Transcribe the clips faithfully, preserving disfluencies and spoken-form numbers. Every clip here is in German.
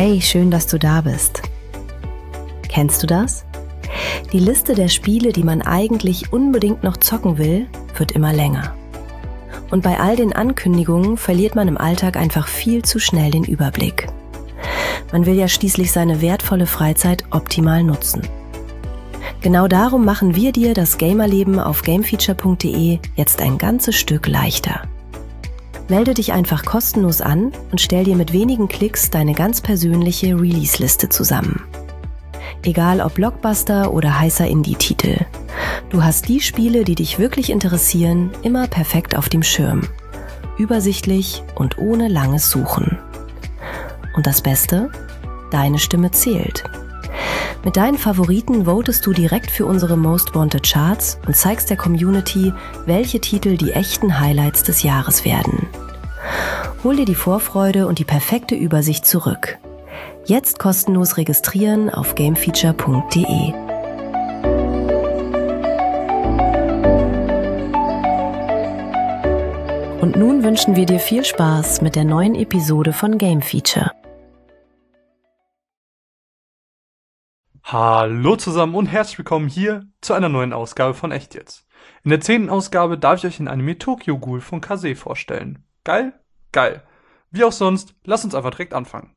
Hey, schön, dass du da bist. Kennst du das? Die Liste der Spiele, die man eigentlich unbedingt noch zocken will, wird immer länger. Und bei all den Ankündigungen verliert man im Alltag einfach viel zu schnell den Überblick. Man will ja schließlich seine wertvolle Freizeit optimal nutzen. Genau darum machen wir dir das Gamerleben auf gamefeature punkt de jetzt ein ganzes Stück leichter. Melde dich einfach kostenlos an und stell dir mit wenigen Klicks deine ganz persönliche Release-Liste zusammen. Egal ob Blockbuster oder heißer Indie-Titel. Du hast die Spiele, die dich wirklich interessieren, immer perfekt auf dem Schirm. Übersichtlich und ohne langes Suchen. Und das Beste? Deine Stimme zählt. Mit deinen Favoriten votest du direkt für unsere Most Wanted Charts und zeigst der Community, welche Titel die echten Highlights des Jahres werden. Hol dir die Vorfreude und die perfekte Übersicht zurück. Jetzt kostenlos registrieren auf gamefeature punkt de. Und nun wünschen wir dir viel Spaß mit der neuen Episode von Game Feature. Hallo zusammen und herzlich willkommen hier zu einer neuen Ausgabe von Echt Jetzt. In der zehnten Ausgabe darf ich euch den Anime Tokyo Ghoul von Kase vorstellen. Geil? Geil. Wie auch sonst, lasst uns einfach direkt anfangen.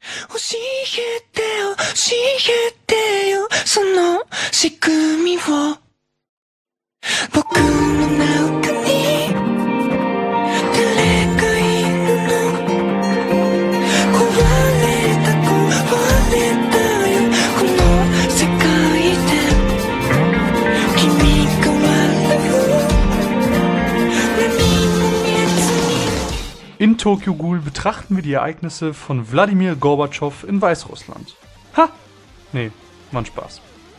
In Tokyo Ghoul betrachten wir die Ereignisse von Wladimir Gorbatschow in Weißrussland. Ha! Nee, war ein Spaß.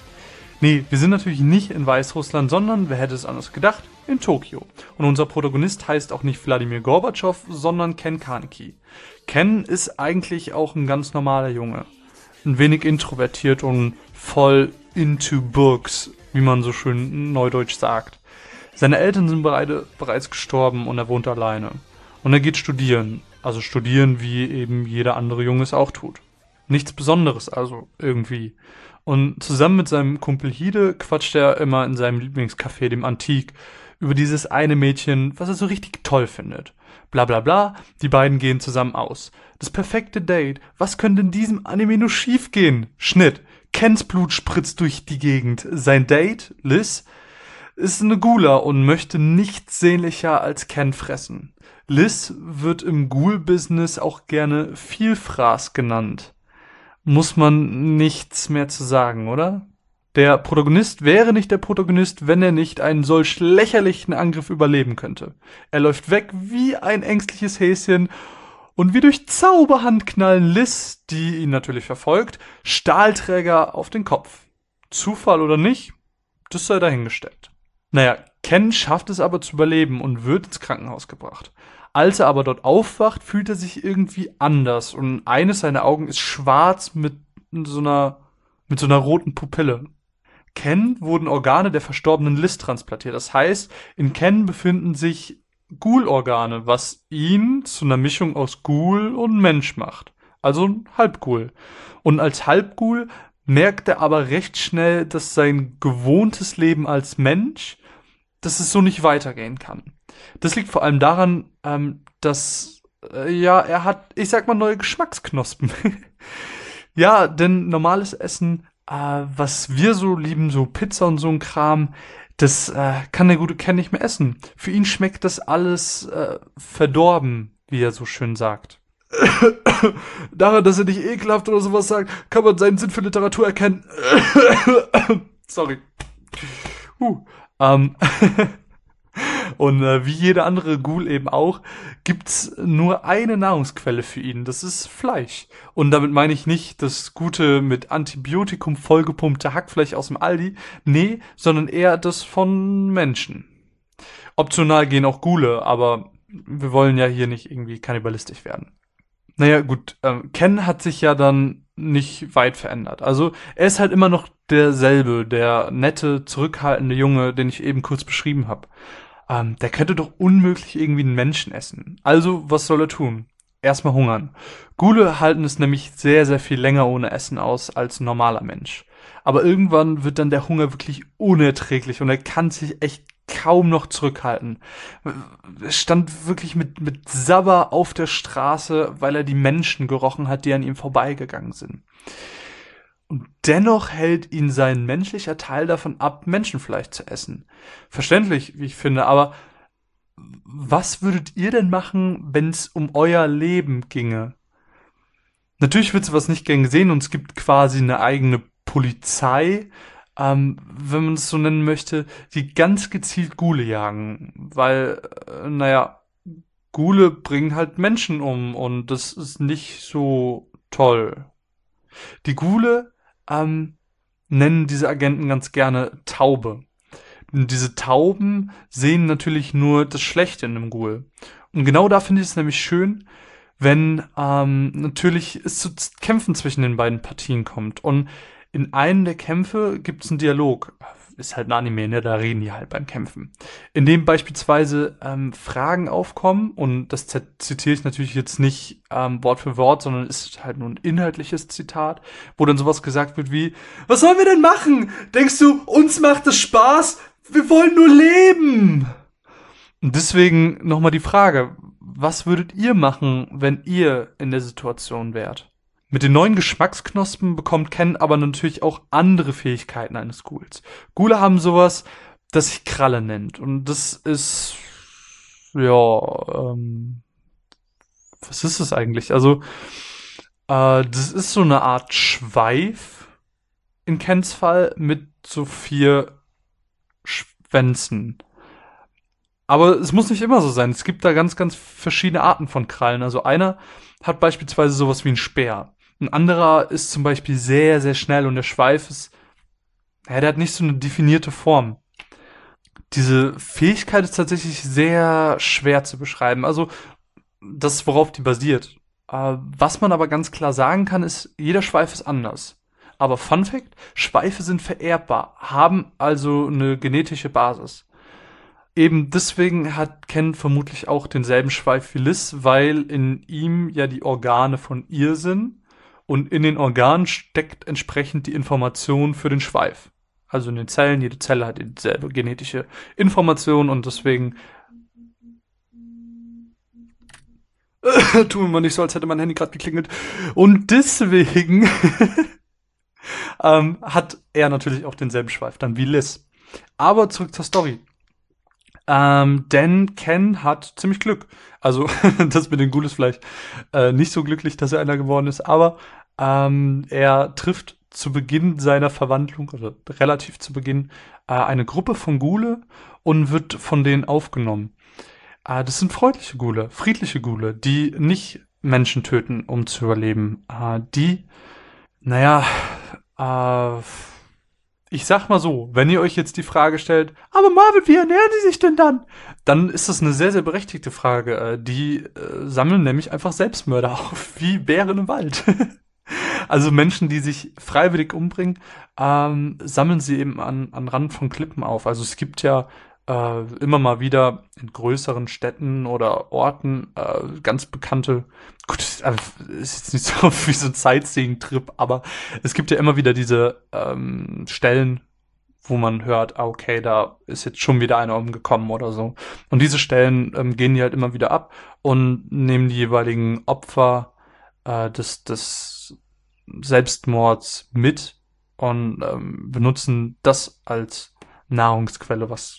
Nee, wir sind natürlich nicht in Weißrussland, sondern, wer hätte es anders gedacht, in Tokio. Und unser Protagonist heißt auch nicht Wladimir Gorbatschow, sondern Ken Kaneki. Ken ist eigentlich auch ein ganz normaler Junge. Ein wenig introvertiert und voll into books, wie man so schön neudeutsch sagt. Seine Eltern sind beide, bereits gestorben und er wohnt alleine. Und er geht studieren, also studieren, wie eben jeder andere Junge es auch tut. Nichts Besonderes also, irgendwie. Und zusammen mit seinem Kumpel Hide quatscht er immer in seinem Lieblingscafé, dem Antik, über dieses eine Mädchen, was er so richtig toll findet. Bla bla bla, die beiden gehen zusammen aus. Das perfekte Date, was könnte in diesem Anime nur schief gehen? Schnitt, Kens Blut spritzt durch die Gegend. Sein Date, Liz, ist eine Gula und möchte nichts sehnlicher als Ken fressen. Liz wird im Ghoul-Business auch gerne Vielfraß genannt. Muss man nichts mehr zu sagen, oder? Der Protagonist wäre nicht der Protagonist, wenn er nicht einen solch lächerlichen Angriff überleben könnte. Er läuft weg wie ein ängstliches Häschen und wie durch Zauberhand knallen Liz, die ihn natürlich verfolgt, Stahlträger auf den Kopf. Zufall oder nicht, das sei dahingestellt. Naja, Ken schafft es aber zu überleben und wird ins Krankenhaus gebracht. Als er aber dort aufwacht, fühlt er sich irgendwie anders und eines seiner Augen ist schwarz mit so einer, mit so einer roten Pupille. Ken wurden Organe der verstorbenen Liz transplantiert. Das heißt, in Ken befinden sich Ghoul-Organe, was ihn zu einer Mischung aus Ghoul und Mensch macht. Also ein Halbghoul. Und als Halbghoul merkt er aber recht schnell, dass sein gewohntes Leben als Mensch, dass es so nicht weitergehen kann. Das liegt vor allem daran, ähm, dass, äh, ja, er hat, ich sag mal, neue Geschmacksknospen. Ja, denn normales Essen, äh, was wir so lieben, so Pizza und so ein Kram, das äh, kann der gute Ken nicht mehr essen. Für ihn schmeckt das alles äh, verdorben, wie er so schön sagt. Daran, dass er nicht ekelhaft oder sowas sagt, kann man seinen Sinn für Literatur erkennen. Sorry. Uh, ähm... Und äh, wie jeder andere Ghoul eben auch, gibt's nur eine Nahrungsquelle für ihn. Das ist Fleisch. Und damit meine ich nicht das gute, mit Antibiotikum vollgepumpte Hackfleisch aus dem Aldi. Nee, sondern eher das von Menschen. Optional gehen auch Ghule, aber wir wollen ja hier nicht irgendwie kannibalistisch werden. Naja, gut, ähm, Ken hat sich ja dann nicht weit verändert. Also er ist halt immer noch derselbe, der nette, zurückhaltende Junge, den ich eben kurz beschrieben habe. Ähm, der könnte doch unmöglich irgendwie einen Menschen essen. Also, was soll er tun? erstmal hungern. Ghule halten es nämlich sehr, sehr viel länger ohne Essen aus als ein normaler Mensch. Aber irgendwann wird dann der Hunger wirklich unerträglich und er kann sich echt kaum noch zurückhalten. Er stand wirklich mit, mit Sabber auf der Straße, weil er die Menschen gerochen hat, die an ihm vorbeigegangen sind. Und dennoch hält ihn sein menschlicher Teil davon ab, Menschenfleisch zu essen. Verständlich, wie ich finde, aber was würdet ihr denn machen, wenn es um euer Leben ginge? Natürlich wird sowas nicht gern gesehen und es gibt quasi eine eigene Polizei, ähm, wenn man es so nennen möchte, die ganz gezielt Ghule jagen, weil, äh, naja, Ghule bringen halt Menschen um und das ist nicht so toll. Die Ghule ähm, nennen diese Agenten ganz gerne Taube. Und diese Tauben sehen natürlich nur das Schlechte in einem Ghoul. Und genau da finde ich es nämlich schön, wenn ähm, natürlich es zu Kämpfen zwischen den beiden Partien kommt. Und in einem der Kämpfe gibt es einen Dialog. Ist halt ein Anime, ne? Da reden die halt beim Kämpfen. In dem beispielsweise ähm, Fragen aufkommen, und das zitiere ich natürlich jetzt nicht ähm, Wort für Wort, sondern ist halt nur ein inhaltliches Zitat, wo dann sowas gesagt wird wie: Was sollen wir denn machen? Denkst du, uns macht es Spaß? Wir wollen nur leben! Und deswegen nochmal die Frage: Was würdet ihr machen, wenn ihr in der Situation wärt? Mit den neuen Geschmacksknospen bekommt Ken aber natürlich auch andere Fähigkeiten eines Ghouls. Ghule haben sowas, das sich Kralle nennt. Und das ist, ja, ähm, was ist das eigentlich? Also, äh, das ist so eine Art Schweif in Kens Fall mit so vier Schwänzen. Aber es muss nicht immer so sein. Es gibt da ganz, ganz verschiedene Arten von Krallen. Also einer hat beispielsweise sowas wie einen Speer. Ein anderer ist zum Beispiel sehr, sehr schnell und der Schweif ist, ja, der hat nicht so eine definierte Form. Diese Fähigkeit ist tatsächlich sehr schwer zu beschreiben. Also das, worauf die basiert. Äh, was man aber ganz klar sagen kann, ist, jeder Schweif ist anders. Aber Fun Fact: Schweife sind vererbbar, haben also eine genetische Basis. Eben deswegen hat Ken vermutlich auch denselben Schweif wie Liz, weil in ihm ja die Organe von ihr sind und in den Organen steckt entsprechend die Information für den Schweif. Also in den Zellen, jede Zelle hat dieselbe genetische Information und deswegen äh, tun wir mal nicht so, als hätte mein Handy gerade geklingelt. Und deswegen ähm, hat er natürlich auch denselben Schweif dann wie Liz. Aber zurück zur Story. Ähm, denn Ken hat ziemlich Glück. Also, das mit den Ghouls vielleicht äh, nicht so glücklich, dass er einer geworden ist, aber ähm, er trifft zu Beginn seiner Verwandlung, also relativ zu Beginn, äh, eine Gruppe von Ghule und wird von denen aufgenommen. Äh, das sind freundliche Ghule, friedliche Ghule, die nicht Menschen töten, um zu überleben. Äh, die, naja, äh, ich sag mal so, wenn ihr euch jetzt die Frage stellt, aber Marvin, wie ernähren die sich denn dann? Dann ist das eine sehr, sehr berechtigte Frage. Die äh, sammeln nämlich einfach Selbstmörder auf, wie Bären im Wald. Also Menschen, die sich freiwillig umbringen, ähm, sammeln sie eben an, an Rand von Klippen auf. Also es gibt ja äh, immer mal wieder in größeren Städten oder Orten äh, ganz bekannte, gut, ist jetzt nicht so wie so ein Sightseeing-Trip, aber es gibt ja immer wieder diese ähm, Stellen, wo man hört, ah, okay, da ist jetzt schon wieder einer umgekommen oder so. Und diese Stellen ähm, gehen die halt immer wieder ab und nehmen die jeweiligen Opfer äh, des, des Selbstmords mit und ähm, benutzen das als Nahrungsquelle, was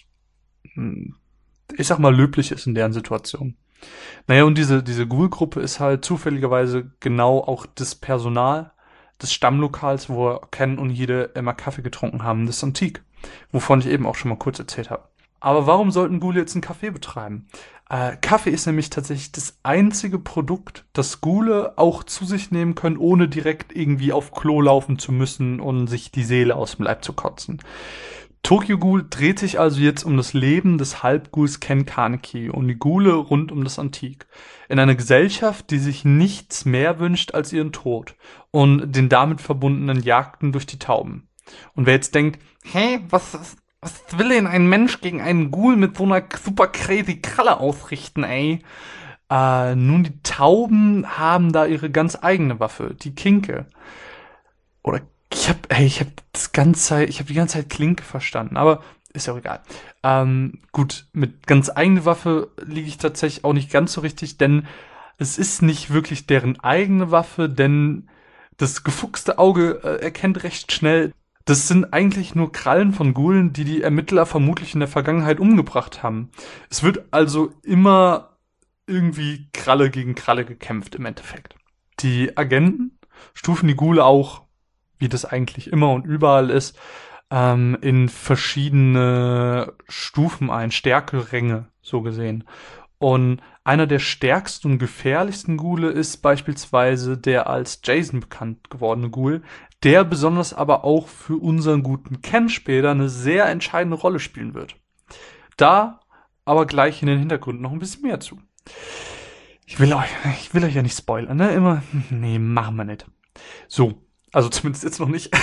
ich sag mal löblich ist in deren Situation. Naja, und diese, diese Ghoul-Gruppe ist halt zufälligerweise genau auch das Personal des Stammlokals, wo Ken und Hide immer Kaffee getrunken haben, das Antique, wovon ich eben auch schon mal kurz erzählt habe. Aber warum sollten Ghule jetzt einen Kaffee betreiben? Äh, Kaffee ist nämlich tatsächlich das einzige Produkt, das Ghule auch zu sich nehmen können, ohne direkt irgendwie auf Klo laufen zu müssen und sich die Seele aus dem Leib zu kotzen. Tokyo Ghoul dreht sich also jetzt um das Leben des Halbghouls Ken Kaneki und die Ghule rund um das Antique. In einer Gesellschaft, die sich nichts mehr wünscht als ihren Tod und den damit verbundenen Jagden durch die Tauben. Und wer jetzt denkt, hä, was, was will denn ein Mensch gegen einen Ghoul mit so einer super crazy Kralle ausrichten, ey? Äh, Äh, nun, die Tauben haben da ihre ganz eigene Waffe, die Klinke. Oder ich hab, ey, ich hab das ganze Zeit, ich hab die ganze Zeit Klinke verstanden, aber ist ja auch egal. Ähm, gut, mit ganz eigene Waffe liege ich tatsächlich auch nicht ganz so richtig, denn es ist nicht wirklich deren eigene Waffe, denn das gefuchste Auge äh, erkennt recht schnell, das sind eigentlich nur Krallen von Ghoulen, die die Ermittler vermutlich in der Vergangenheit umgebracht haben. Es wird also immer irgendwie Kralle gegen Kralle gekämpft im Endeffekt. Die Agenten stufen die Ghule auch, wie das eigentlich immer und überall ist, ähm, in verschiedene Stufen ein, Stärkeränge, so gesehen. Und einer der stärksten und gefährlichsten Ghule ist beispielsweise der als Jason bekannt gewordene Ghoul, der besonders aber auch für unseren guten Ken später eine sehr entscheidende Rolle spielen wird. Da aber gleich in den Hintergründen noch ein bisschen mehr zu. Ich will euch, ich will euch ja nicht spoilern, ne? Immer, nee, machen wir nicht. So, also zumindest jetzt noch nicht.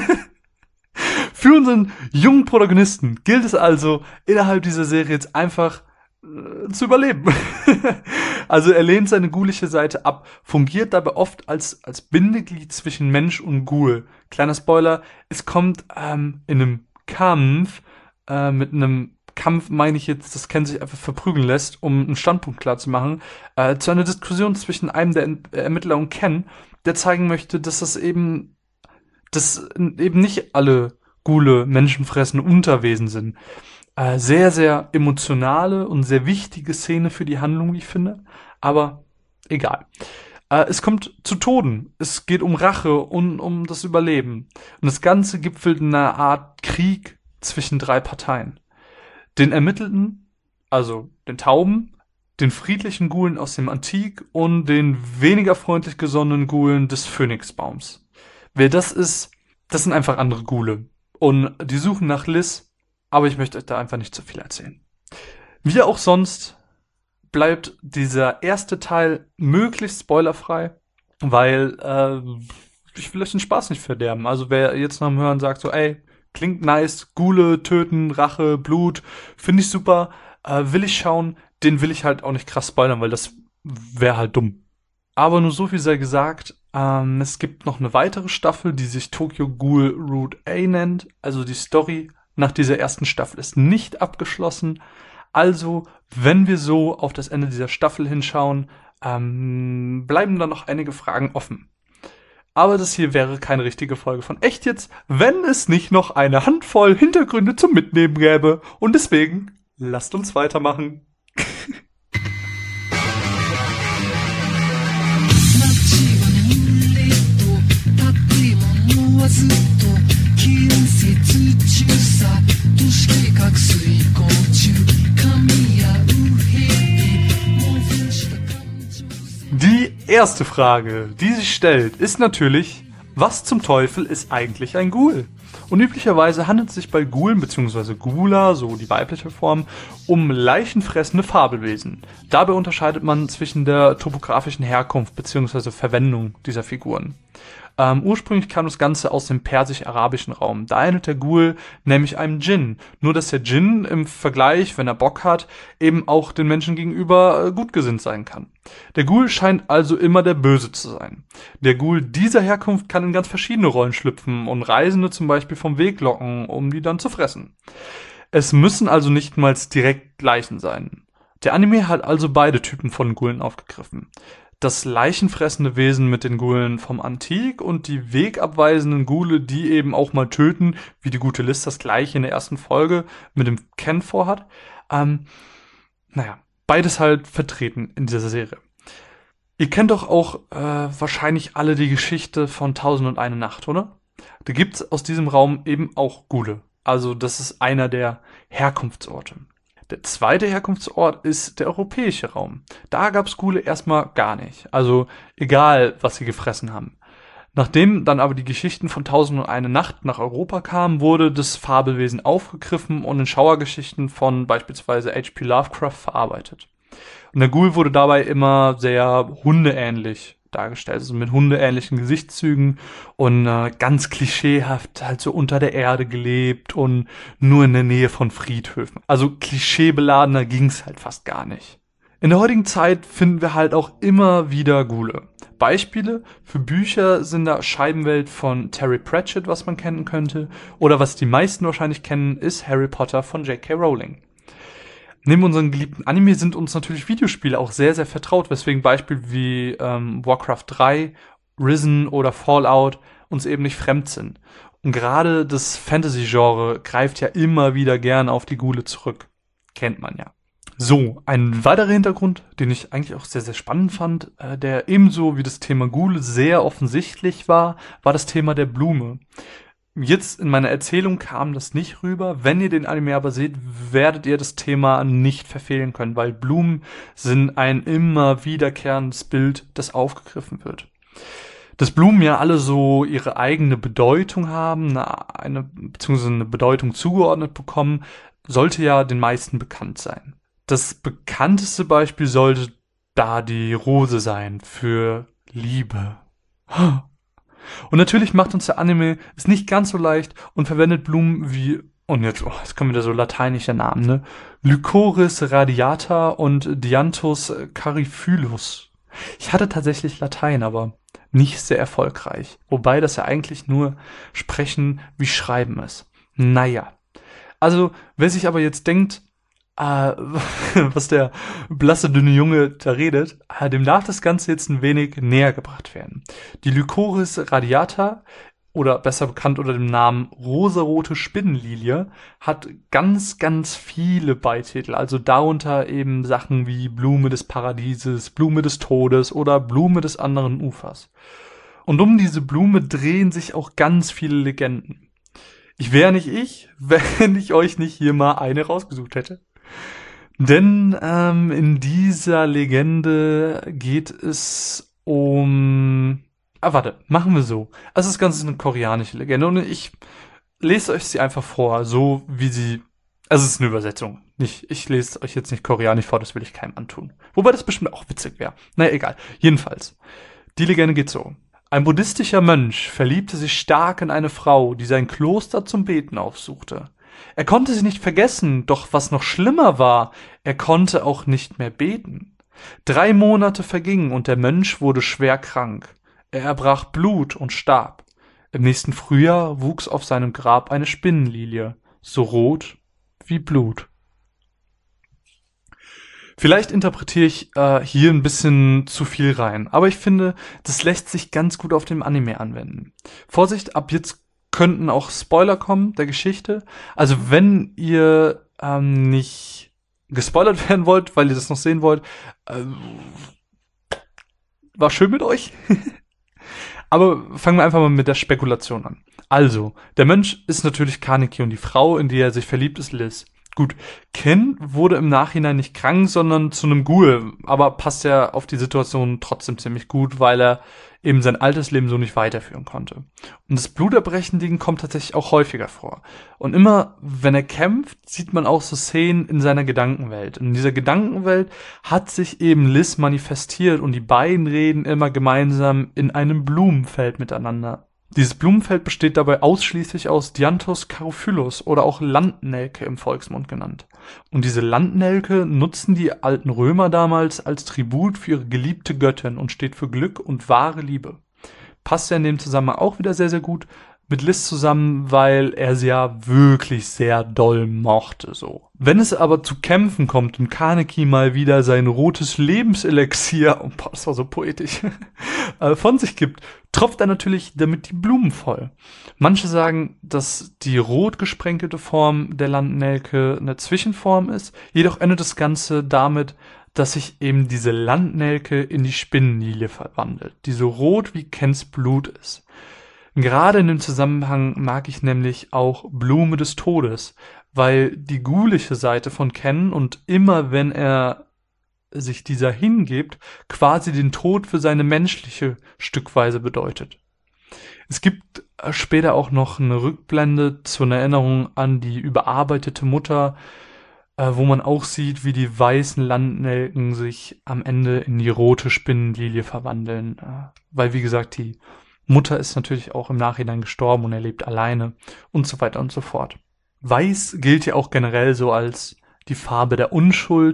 Für unseren jungen Protagonisten gilt es also, innerhalb dieser Serie jetzt einfach äh, zu überleben. Also er lehnt seine ghoulische Seite ab, fungiert dabei oft als, als Bindeglied zwischen Mensch und Ghoul. Kleiner Spoiler, es kommt ähm, in einem Kampf, äh, mit einem Kampf meine ich jetzt, dass Ken sich einfach verprügeln lässt, um einen Standpunkt klar zu machen, äh, zu einer Diskussion zwischen einem der Ermittler und Ken, der zeigen möchte, dass das eben, dass eben nicht alle Ghule menschenfressende Unterwesen sind. Äh, sehr, sehr emotionale und sehr wichtige Szene für die Handlung, wie ich finde. Aber egal. Äh, es kommt zu Toten. Es geht um Rache und um das Überleben. Und das Ganze gipfelt in einer Art Krieg zwischen drei Parteien. Den Ermittelten, also den Tauben, den friedlichen Ghoulen aus dem Antik und den weniger freundlich gesonnenen Ghoulen des Phönixbaums. Wer das ist, das sind einfach andere Ghule. Und die suchen nach Liz, aber ich möchte euch da einfach nicht zu viel erzählen. Wie auch sonst bleibt dieser erste Teil möglichst spoilerfrei, weil äh, ich will euch den Spaß nicht verderben. Also wer jetzt nach dem Hören sagt so, ey, klingt nice, Ghule, töten, Rache, Blut, finde ich super, äh, will ich schauen, den will ich halt auch nicht krass spoilern, weil das wäre halt dumm. Aber nur so viel sei gesagt, ähm, es gibt noch eine weitere Staffel, die sich Tokyo Ghoul Route A nennt. Also die Story nach dieser ersten Staffel ist nicht abgeschlossen. Also, wenn wir so auf das Ende dieser Staffel hinschauen, ähm, bleiben da noch einige Fragen offen. Aber das hier wäre keine richtige Folge von Echt jetzt, wenn es nicht noch eine Handvoll Hintergründe zum Mitnehmen gäbe. Und deswegen, lasst uns weitermachen. Die erste Frage, die sich stellt, ist natürlich, was zum Teufel ist eigentlich ein Ghoul? Und üblicherweise handelt es sich bei Ghoulen bzw. Ghula, so die weibliche Form, um leichenfressende Fabelwesen. Dabei unterscheidet man zwischen der topografischen Herkunft bzw. Verwendung dieser Figuren. Ähm, ursprünglich kam das Ganze aus dem persisch-arabischen Raum. Da ähnelt der Ghoul nämlich einem Djinn. Nur dass der Djinn im Vergleich, wenn er Bock hat, eben auch den Menschen gegenüber äh, gutgesinnt sein kann. Der Ghoul scheint also immer der Böse zu sein. Der Ghoul dieser Herkunft kann in ganz verschiedene Rollen schlüpfen und Reisende zum Beispiel vom Weg locken, um die dann zu fressen. Es müssen also nicht mal direkt Leichen sein. Der Anime hat also beide Typen von Ghoulen aufgegriffen. Das leichenfressende Wesen mit den Ghoulen vom Antik und die wegabweisenden Ghule, die eben auch mal töten, wie die gute Liz das gleiche in der ersten Folge mit dem Ken vorhat. Ähm, naja, beides halt vertreten in dieser Serie. Ihr kennt doch auch äh, wahrscheinlich alle die Geschichte von Tausend und eine Nacht, oder? Da gibt's aus diesem Raum eben auch Ghule. Also das ist einer der Herkunftsorte. Der zweite Herkunftsort ist der europäische Raum. Da gab's Ghule erstmal gar nicht. Also egal, was sie gefressen haben. Nachdem dann aber die Geschichten von Tausend und eine Nacht nach Europa kamen, wurde das Fabelwesen aufgegriffen und in Schauergeschichten von beispielsweise H P Lovecraft verarbeitet. Und der Ghoul wurde dabei immer sehr hundeähnlich dargestellt, also mit hundeähnlichen Gesichtszügen und äh, ganz klischeehaft halt so unter der Erde gelebt und nur in der Nähe von Friedhöfen. Also klischeebeladener ging's halt fast gar nicht. In der heutigen Zeit finden wir halt auch immer wieder Ghule. Beispiele für Bücher sind da Scheibenwelt von Terry Pratchett, was man kennen könnte, oder was die meisten wahrscheinlich kennen, ist Harry Potter von J K Rowling. Neben unseren geliebten Anime sind uns natürlich Videospiele auch sehr, sehr vertraut, weswegen Beispiele wie ähm, Warcraft drei, Risen oder Fallout uns eben nicht fremd sind. Und gerade das Fantasy-Genre greift ja immer wieder gern auf die Ghule zurück. Kennt man ja. So, ein weiterer Hintergrund, den ich eigentlich auch sehr, sehr spannend fand, äh, der ebenso wie das Thema Ghule sehr offensichtlich war, war das Thema der Blume. Jetzt in meiner Erzählung kam das nicht rüber. Wenn ihr den Anime aber seht, werdet ihr das Thema nicht verfehlen können, weil Blumen sind ein immer wiederkehrendes Bild, das aufgegriffen wird. Dass Blumen ja alle so ihre eigene Bedeutung haben, eine, eine beziehungsweise eine Bedeutung zugeordnet bekommen, sollte ja den meisten bekannt sein. Das bekannteste Beispiel sollte da die Rose sein für Liebe. Und natürlich macht uns der Anime es nicht ganz so leicht und verwendet Blumen wie, und jetzt, oh, jetzt kommen wieder so lateinische Namen, ne? Lycoris radiata und Dianthus cariphyllus. Ich hatte tatsächlich Latein, aber nicht sehr erfolgreich. Wobei das ja eigentlich nur Sprechen wie Schreiben ist. Naja. Also, wer sich aber jetzt denkt, äh, was der blasse, dünne Junge da redet, äh, dem darf das Ganze jetzt ein wenig näher gebracht werden. Die Lycoris radiata, oder besser bekannt unter dem Namen rosarote Spinnenlilie, hat ganz, ganz viele Beititel. Also darunter eben Sachen wie Blume des Paradieses, Blume des Todes oder Blume des anderen Ufers. Und um diese Blume drehen sich auch ganz viele Legenden. Ich wäre nicht ich, wenn ich euch nicht hier mal eine rausgesucht hätte. Denn ähm, in dieser Legende geht es um... Ah, warte, machen wir so. Also das Ganze ist eine koreanische Legende und ich lese euch sie einfach vor, so wie sie... Also es ist eine Übersetzung. Nicht, ich lese euch jetzt nicht koreanisch vor, das will ich keinem antun. Wobei das bestimmt auch witzig wäre. Naja, egal. Jedenfalls. Die Legende geht so. Ein buddhistischer Mönch verliebte sich stark in eine Frau, die sein Kloster zum Beten aufsuchte. Er konnte sie nicht vergessen, doch was noch schlimmer war, er konnte auch nicht mehr beten. Drei Monate vergingen und der Mönch wurde schwer krank. Er erbrach Blut und starb. Im nächsten Frühjahr wuchs auf seinem Grab eine Spinnenlilie, so rot wie Blut. Vielleicht interpretiere ich äh, hier ein bisschen zu viel rein, aber ich finde, das lässt sich ganz gut auf dem Anime anwenden. Vorsicht, ab jetzt könnten auch Spoiler kommen der Geschichte. Also wenn ihr ähm, nicht gespoilert werden wollt, weil ihr das noch sehen wollt, äh, war schön mit euch. Aber fangen wir einfach mal mit der Spekulation an. Also, der Mönch ist natürlich Kaneki und die Frau, in die er sich verliebt, ist Liz. Gut, Ken wurde im Nachhinein nicht krank, sondern zu einem Ghoul, aber passt ja auf die Situation trotzdem ziemlich gut, weil er eben sein altes Leben so nicht weiterführen konnte. Und das Bluterbrechen-Ding kommt tatsächlich auch häufiger vor. Und immer, wenn er kämpft, sieht man auch so Szenen in seiner Gedankenwelt. Und in dieser Gedankenwelt hat sich eben Liz manifestiert und die beiden reden immer gemeinsam in einem Blumenfeld miteinander. Dieses Blumenfeld besteht dabei ausschließlich aus Dianthus cariphyllus oder auch Landnelke im Volksmund genannt. Und diese Landnelke nutzten die alten Römer damals als Tribut für ihre geliebte Göttin und steht für Glück und wahre Liebe. Passt ja in dem Zusammenhang auch wieder sehr, sehr gut mit Liz zusammen, weil er sie ja wirklich sehr doll mochte, so. Wenn es aber zu Kämpfen kommt und Kaneki mal wieder sein rotes Lebenselixier, oh, boah, das war so poetisch, von sich gibt, tropft er natürlich damit die Blumen voll. Manche sagen, dass die rot gesprenkelte Form der Landnelke eine Zwischenform ist, jedoch endet das Ganze damit, dass sich eben diese Landnelke in die Spinnenlilie verwandelt, die so rot wie Kens Blut ist. Gerade in dem Zusammenhang mag ich nämlich auch Blume des Todes, weil die ghoulische Seite von Ken und immer wenn er sich dieser hingibt, quasi den Tod für seine menschliche Stückweise bedeutet. Es gibt später auch noch eine Rückblende zur Erinnerung an die überarbeitete Mutter, äh, wo man auch sieht, wie die weißen Landnelken sich am Ende in die rote Spinnenlilie verwandeln. Äh, weil, wie gesagt, die Mutter ist natürlich auch im Nachhinein gestorben und er lebt alleine und so weiter und so fort. Weiß gilt ja auch generell so als die Farbe der Unschuld,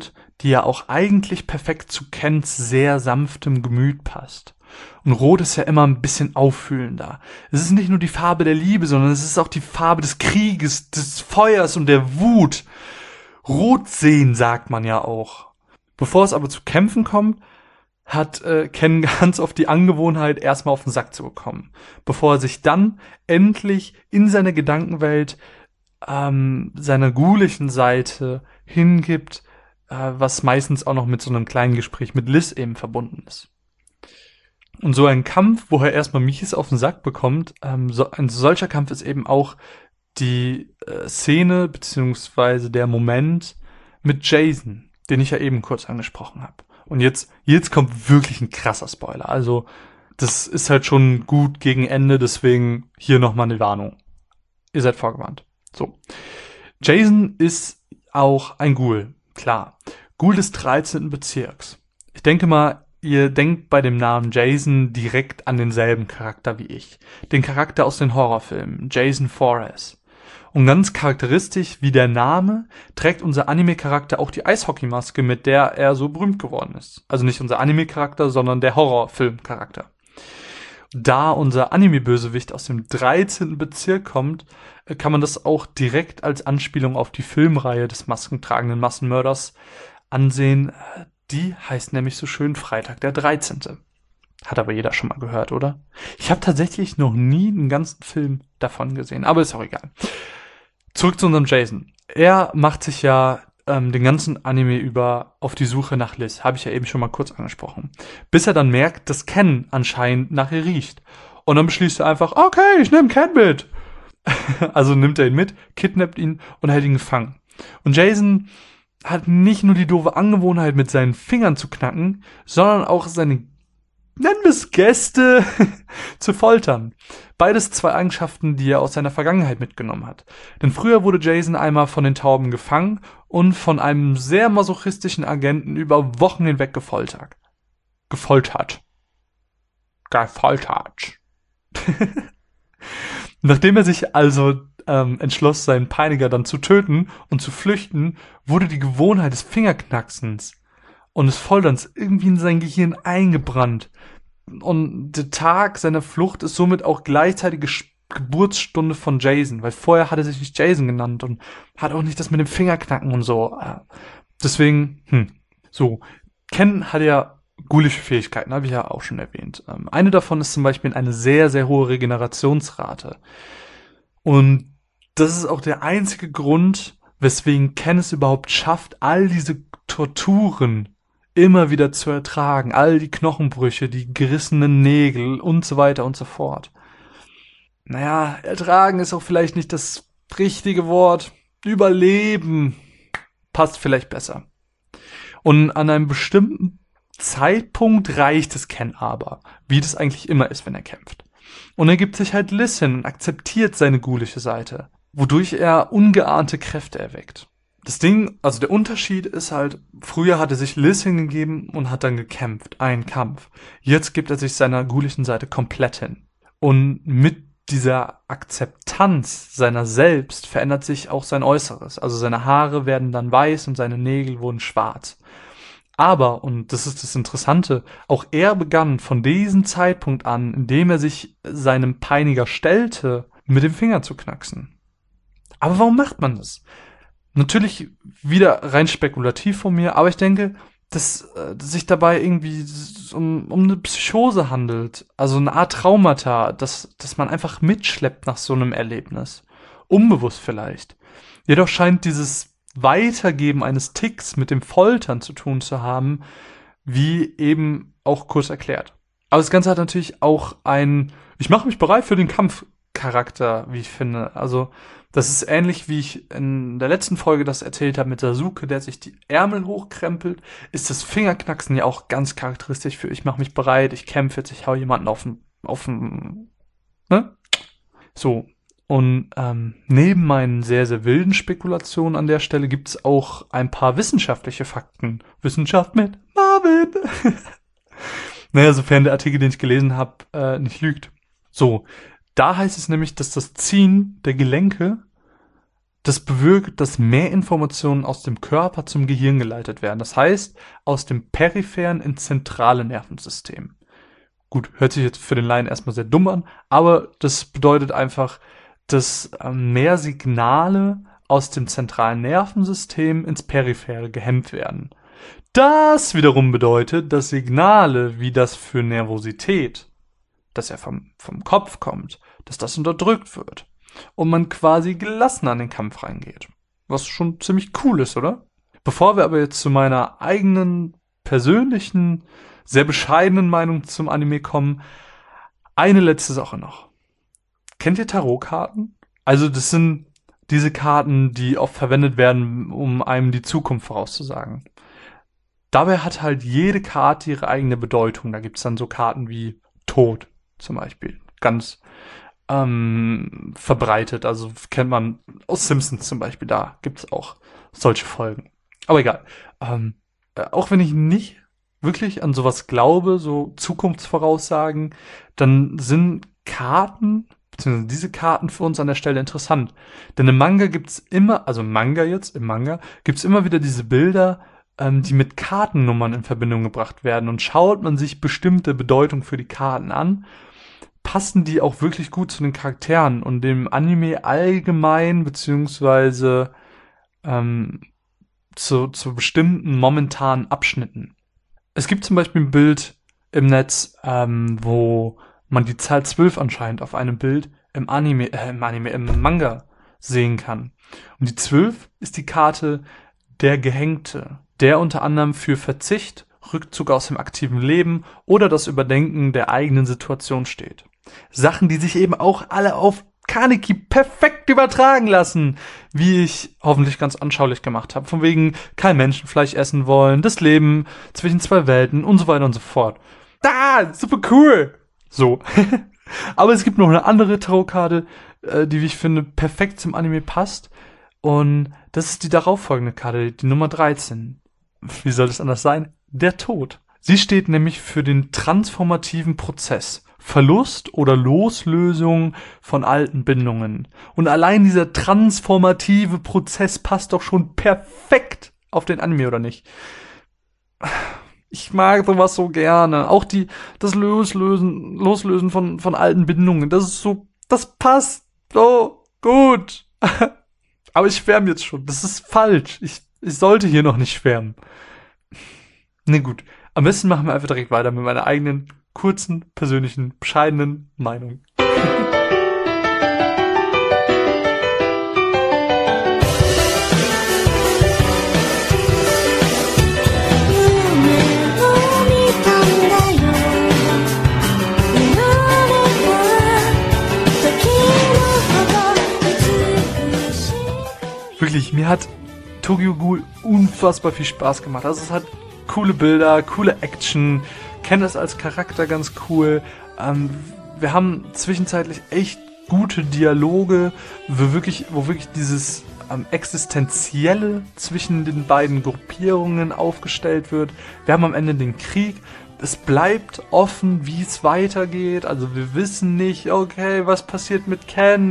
die ja auch eigentlich perfekt zu Kens sehr sanftem Gemüt passt. Und Rot ist ja immer ein bisschen auffühlender. Es ist nicht nur die Farbe der Liebe, sondern es ist auch die Farbe des Krieges, des Feuers und der Wut. Rot sehen, sagt man ja auch. Bevor es aber zu Kämpfen kommt, hat äh, Ken ganz oft die Angewohnheit, erstmal auf den Sack zu bekommen. Bevor er sich dann endlich in seine Gedankenwelt ähm, seiner ghulischen Seite hingibt, äh, was meistens auch noch mit so einem kleinen Gespräch mit Liz eben verbunden ist. Und so ein Kampf, wo er erstmal Mies auf den Sack bekommt, ähm, so, ein solcher Kampf ist eben auch die äh, Szene beziehungsweise der Moment mit Jason, den ich ja eben kurz angesprochen habe. Und jetzt, jetzt kommt wirklich ein krasser Spoiler. Also das ist halt schon gut gegen Ende, deswegen hier nochmal eine Warnung. Ihr seid vorgewarnt. So. Jason ist auch ein Ghoul, klar. Ghoul des dreizehnten Bezirks. Ich denke mal, ihr denkt bei dem Namen Jason direkt an denselben Charakter wie ich. Den Charakter aus den Horrorfilmen, Jason Voorhees. Und ganz charakteristisch wie der Name trägt unser Anime-Charakter auch die Eishockeymaske, mit der er so berühmt geworden ist. Also nicht unser Anime-Charakter, sondern der Horrorfilm-Charakter. Da unser Anime-Bösewicht aus dem dreizehnten Bezirk kommt, kann man das auch direkt als Anspielung auf die Filmreihe des maskentragenden Massenmörders ansehen. Die heißt nämlich so schön Freitag der dreizehnte. Hat aber jeder schon mal gehört, oder? Ich habe tatsächlich noch nie einen ganzen Film davon gesehen, aber ist auch egal. Zurück zu unserem Jason. Er macht sich ja ähm, den ganzen Anime über auf die Suche nach Liz. Habe ich ja eben schon mal kurz angesprochen. Bis er dann merkt, dass Ken anscheinend nach ihr riecht. Und dann beschließt er einfach, okay, ich nehme Ken mit. Also nimmt er ihn mit, kidnappt ihn und hält ihn gefangen. Und Jason hat nicht nur die doofe Angewohnheit, mit seinen Fingern zu knacken, sondern auch seine, nennen wir es Gäste, zu foltern. Beides zwei Eigenschaften, die er aus seiner Vergangenheit mitgenommen hat. Denn früher wurde Jason einmal von den Tauben gefangen und von einem sehr masochistischen Agenten über Wochen hinweg gefoltert. Gefoltert. Gefoltert. Nachdem er sich also ähm, entschloss, seinen Peiniger dann zu töten und zu flüchten, wurde die Gewohnheit des Fingerknacksens und des Folterns irgendwie in sein Gehirn eingebrannt. Und der Tag seiner Flucht ist somit auch gleichzeitige Geburtsstunde von Jason, weil vorher hat er sich nicht Jason genannt und hat auch nicht das mit dem Fingerknacken und so. Deswegen, hm, so. Ken hat ja ghoulische Fähigkeiten, habe ich ja auch schon erwähnt. Eine davon ist zum Beispiel eine sehr, sehr hohe Regenerationsrate. Und das ist auch der einzige Grund, weswegen Ken es überhaupt schafft, all diese Torturen immer wieder zu ertragen. All die Knochenbrüche, die gerissenen Nägel und so weiter und so fort. Naja, ertragen ist auch vielleicht nicht das richtige Wort. Überleben passt vielleicht besser. Und an einem bestimmten Zeitpunkt reicht es Ken aber, wie das eigentlich immer ist, wenn er kämpft. Und er gibt sich halt Liz hin und akzeptiert seine ghoulische Seite, wodurch er ungeahnte Kräfte erweckt. Das Ding, also der Unterschied ist halt, früher hat er sich Liz hingegeben und hat dann gekämpft, einen Kampf. Jetzt gibt er sich seiner ghulischen Seite komplett hin. Und mit dieser Akzeptanz seiner selbst verändert sich auch sein Äußeres. Also seine Haare werden dann weiß und seine Nägel wurden schwarz. Aber, und das ist das Interessante, auch er begann von diesem Zeitpunkt an, indem er sich seinem Peiniger stellte, mit dem Finger zu knacksen. Aber warum macht man das? Natürlich wieder rein spekulativ von mir, aber ich denke, dass äh, sich dabei irgendwie um, um eine Psychose handelt. Also eine Art Traumata, das, das man einfach mitschleppt nach so einem Erlebnis. Unbewusst vielleicht. Jedoch scheint dieses Weitergeben eines Ticks mit dem Foltern zu tun zu haben, wie eben auch kurz erklärt. Aber das Ganze hat natürlich auch ein Ich mache mich bereit für den Kampf Charakter, wie ich finde. Also das ist ähnlich, wie ich in der letzten Folge das erzählt habe mit Sasuke, der sich die Ärmel hochkrempelt, ist das Fingerknacksen ja auch ganz charakteristisch für ich mache mich bereit, ich kämpfe jetzt, ich hau jemanden auf den, auf den, ne? So. Und ähm, neben meinen sehr, sehr wilden Spekulationen an der Stelle gibt es auch ein paar wissenschaftliche Fakten. Wissenschaft mit Marvin! Naja, sofern der Artikel, den ich gelesen habe, äh, nicht lügt. So, da heißt es nämlich, dass das Ziehen der Gelenke Das bewirkt, dass mehr Informationen aus dem Körper zum Gehirn geleitet werden. Das heißt, aus dem peripheren ins zentrale Nervensystem. Gut, hört sich jetzt für den Laien erstmal sehr dumm an, aber das bedeutet einfach, dass mehr Signale aus dem zentralen Nervensystem ins periphere gehemmt werden. Das wiederum bedeutet, dass Signale wie das für Nervosität, das ja vom, vom Kopf kommt, dass das unterdrückt wird und man quasi gelassen an den Kampf reingeht. Was schon ziemlich cool ist, oder? Bevor wir aber jetzt zu meiner eigenen, persönlichen, sehr bescheidenen Meinung zum Anime kommen, eine letzte Sache noch. Kennt ihr Tarotkarten? Also das sind diese Karten, die oft verwendet werden, um einem die Zukunft vorauszusagen. Dabei hat halt jede Karte ihre eigene Bedeutung. Da gibt's dann so Karten wie Tod zum Beispiel. Ganz ähm, verbreitet. Also kennt man aus Simpsons zum Beispiel. Da gibt's auch solche Folgen. Aber egal. Ähm, äh, auch wenn ich nicht wirklich an sowas glaube, so Zukunftsvoraussagen, dann sind Karten, beziehungsweise diese Karten für uns an der Stelle interessant. Denn im Manga gibt's immer, also Manga jetzt, im Manga, gibt's immer wieder diese Bilder, ähm, die mit Kartennummern in Verbindung gebracht werden. Und schaut man sich bestimmte Bedeutung für die Karten an, passen die auch wirklich gut zu den Charakteren und dem Anime allgemein, beziehungsweise ähm, zu, zu bestimmten momentanen Abschnitten. Es gibt zum Beispiel ein Bild im Netz, ähm, wo man die Zahl zwölf anscheinend auf einem Bild im Anime, äh, im Anime, im Manga sehen kann. Und die zwölf ist die Karte der Gehängte, der unter anderem für Verzicht, Rückzug aus dem aktiven Leben oder das Überdenken der eigenen Situation steht. Sachen, die sich eben auch alle auf Kaneki perfekt übertragen lassen, wie ich hoffentlich ganz anschaulich gemacht habe. Von wegen kein Menschenfleisch essen wollen, das Leben zwischen zwei Welten und so weiter und so fort. Da, super cool! So. Aber es gibt noch eine andere Tarotkarte, äh, die, wie ich finde, perfekt zum Anime passt. Und das ist die darauffolgende Karte, die Nummer dreizehn. Wie soll das anders sein? Der Tod. Sie steht nämlich für den transformativen Prozess. Verlust oder Loslösung von alten Bindungen. Und allein dieser transformative Prozess passt doch schon perfekt auf den Anime, oder nicht? Ich mag sowas so gerne. Auch die, das Loslösen, Loslösen von, von alten Bindungen. Das ist so, das passt so gut. Aber ich schwärme jetzt schon. Das ist falsch. Ich, ich sollte hier noch nicht schwärmen. Ne, gut. Am besten machen wir einfach direkt weiter mit meiner eigenen kurzen, persönlichen, bescheidenen Meinung. Wirklich, mir hat Tokyo Ghoul unfassbar viel Spaß gemacht. Also es hat coole Bilder, coole Action, kenne es als Charakter ganz cool. Ähm, wir haben zwischenzeitlich echt gute Dialoge, wo wirklich, wo wirklich dieses ähm, Existenzielle zwischen den beiden Gruppierungen aufgestellt wird. Wir haben am Ende den Krieg. Es bleibt offen, wie es weitergeht. Also wir wissen nicht, okay, was passiert mit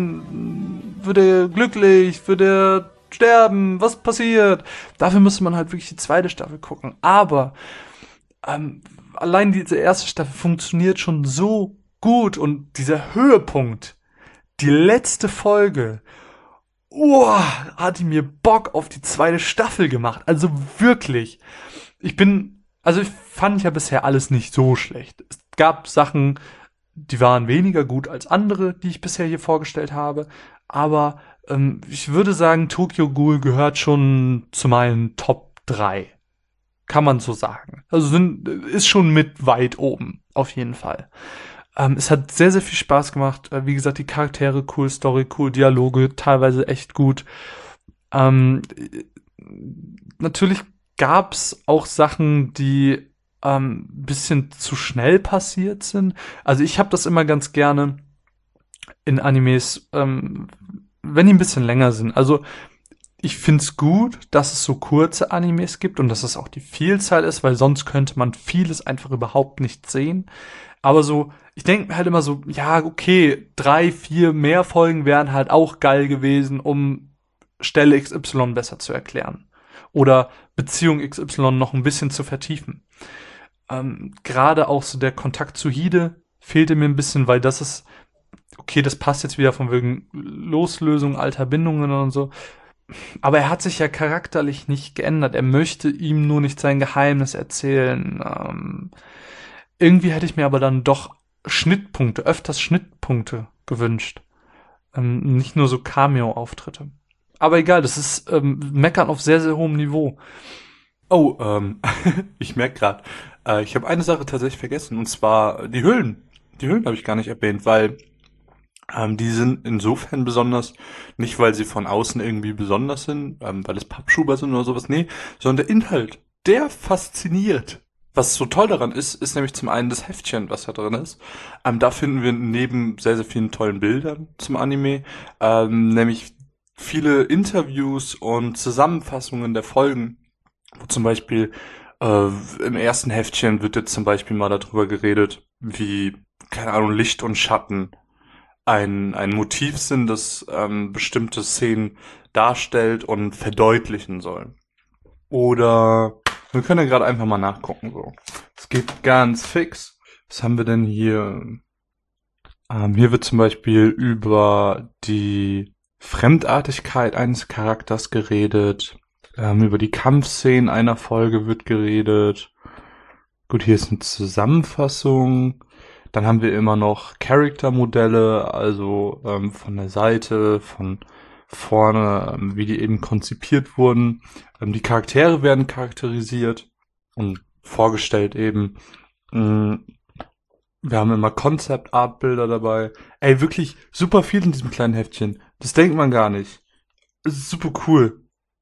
Ken? Wird er glücklich? Wird er sterben? Was passiert? Dafür müsste man halt wirklich die zweite Staffel gucken. Aber ähm, allein diese erste Staffel funktioniert schon so gut. Und dieser Höhepunkt, die letzte Folge, uah, hat die mir Bock auf die zweite Staffel gemacht. Also wirklich. Ich bin, also ich fand ja bisher alles nicht so schlecht. Es gab Sachen, die waren weniger gut als andere, die ich bisher hier vorgestellt habe. Aber ähm, ich würde sagen, Tokyo Ghoul gehört schon zu meinen Top drei. Kann man so sagen. Also sind, ist schon mit weit oben, auf jeden Fall. Ähm, es hat sehr, sehr viel Spaß gemacht. Äh, wie gesagt, die Charaktere cool, Story cool, Dialoge teilweise echt gut. Ähm, natürlich gab's auch Sachen, die ähm, ein bisschen zu schnell passiert sind. Also ich habe das immer ganz gerne in Animes, ähm, wenn die ein bisschen länger sind. Also ich find's gut, dass es so kurze Animes gibt und dass es auch die Vielzahl ist, weil sonst könnte man vieles einfach überhaupt nicht sehen. Aber so, ich denke mir halt immer so, ja, okay, drei, vier mehr Folgen wären halt auch geil gewesen, um Stelle X Y besser zu erklären oder Beziehung X Y noch ein bisschen zu vertiefen. Ähm, gerade auch so der Kontakt zu Hide fehlte mir ein bisschen, weil das ist, okay, das passt jetzt wieder von wegen Loslösung alter Bindungen und so, aber er hat sich ja charakterlich nicht geändert. Er möchte ihm nur nicht sein Geheimnis erzählen. Ähm, irgendwie hätte ich mir aber dann doch Schnittpunkte, öfters Schnittpunkte gewünscht. Ähm, nicht nur so Cameo-Auftritte. Aber egal, das ist ähm, Meckern auf sehr, sehr hohem Niveau. Oh, ähm, ich merke gerade, äh, ich habe eine Sache tatsächlich vergessen, und zwar die Hüllen. Die Hüllen habe ich gar nicht erwähnt, weil ähm, die sind insofern besonders, nicht weil sie von außen irgendwie besonders sind, ähm, weil es Pappschuber sind oder sowas, nee, sondern der Inhalt, der fasziniert. Was so toll daran ist, ist nämlich zum einen das Heftchen, was da drin ist. Ähm, da finden wir neben sehr, sehr vielen tollen Bildern zum Anime, ähm, nämlich viele Interviews und Zusammenfassungen der Folgen. Wo zum Beispiel äh, im ersten Heftchen wird jetzt zum Beispiel mal darüber geredet, wie, keine Ahnung, Licht und Schatten ein, ein Motiv sind, das ähm, bestimmte Szenen darstellt und verdeutlichen soll. Oder wir können ja gerade einfach mal nachgucken. So, es geht ganz fix. Was haben wir denn hier? Ähm, hier wird zum Beispiel über die Fremdartigkeit eines Charakters geredet. Ähm, über die Kampfszenen einer Folge wird geredet. Gut, hier ist eine Zusammenfassung. Dann haben wir immer noch Charaktermodelle, also ähm, von der Seite, von vorne, ähm, wie die eben konzipiert wurden. Ähm, die Charaktere werden charakterisiert und vorgestellt eben. Ähm, wir haben immer Concept-Art-Bilder dabei. Ey, wirklich super viel in diesem kleinen Heftchen. Das denkt man gar nicht. Das ist super cool.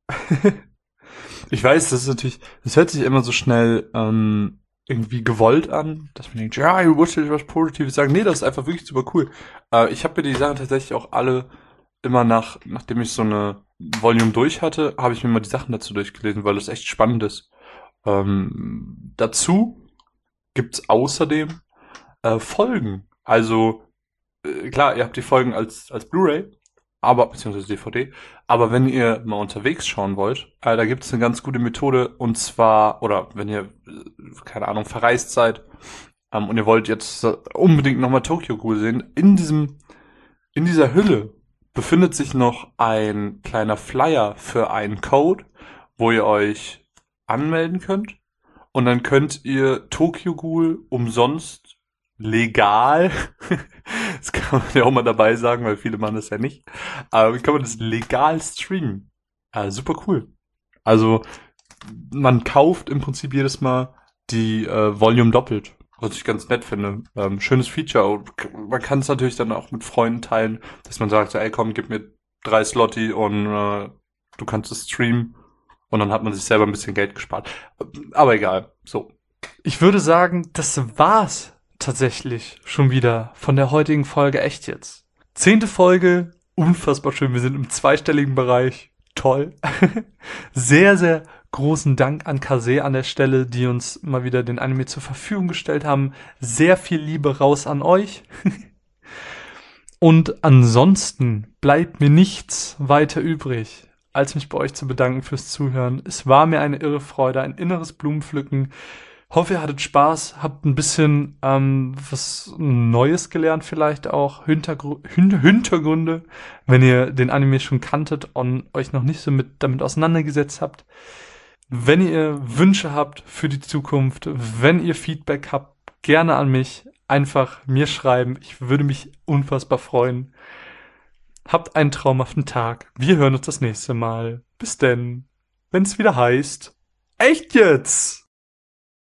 Ich weiß, das ist natürlich, das hört sich immer so schnell ähm, irgendwie gewollt an, dass man denkt, ja, ich wollte was Positives sagen. Nee, das ist einfach wirklich super cool. Äh, ich habe mir die Sachen tatsächlich auch alle immer nach, nachdem ich so eine Volume durch hatte, habe ich mir mal die Sachen dazu durchgelesen, weil das echt spannend ist. Ähm, dazu gibt's außerdem äh, Folgen. Also äh, klar, ihr habt die Folgen als als Blu-ray, aber beziehungsweise D V D. Aber wenn ihr mal unterwegs schauen wollt, äh, da gibt es eine ganz gute Methode, und zwar, oder wenn ihr, äh, keine Ahnung, verreist seid ähm, und ihr wollt jetzt äh, unbedingt nochmal Tokyo Ghoul sehen, in diesem, in dieser Hülle befindet sich noch ein kleiner Flyer für einen Code, wo ihr euch anmelden könnt, und dann könnt ihr Tokyo Ghoul umsonst legal, das kann man ja auch mal dabei sagen, weil viele machen das ja nicht, aber wie kann man das legal streamen? Äh, super cool. Also man kauft im Prinzip jedes Mal die äh, Volume doppelt, was ich ganz nett finde. Ähm, schönes Feature. Und man kann es natürlich dann auch mit Freunden teilen, dass man sagt, so, ey komm, gib mir drei Slotti und äh, du kannst es streamen, und dann hat man sich selber ein bisschen Geld gespart. Aber egal, so. Ich würde sagen, das war's tatsächlich schon wieder von der heutigen Folge. Echt jetzt. Zehnte Folge, unfassbar schön. Wir sind im zweistelligen Bereich. Toll. Sehr, sehr großen Dank an Kase an der Stelle, die uns mal wieder den Anime zur Verfügung gestellt haben. Sehr viel Liebe raus an euch. Und ansonsten bleibt mir nichts weiter übrig, als mich bei euch zu bedanken fürs Zuhören. Es war mir eine irre Freude, ein inneres Blumenpflücken. Hoffe, ihr hattet Spaß, habt ein bisschen ähm, was Neues gelernt, vielleicht auch Hintergr- Hin- Hintergründe, wenn ihr den Anime schon kanntet und euch noch nicht so mit damit auseinandergesetzt habt. Wenn ihr Wünsche habt für die Zukunft, wenn ihr Feedback habt, gerne an mich, einfach mir schreiben. Ich würde mich unfassbar freuen. Habt einen traumhaften Tag. Wir hören uns das nächste Mal. Bis denn, wenn es wieder heißt, echt jetzt!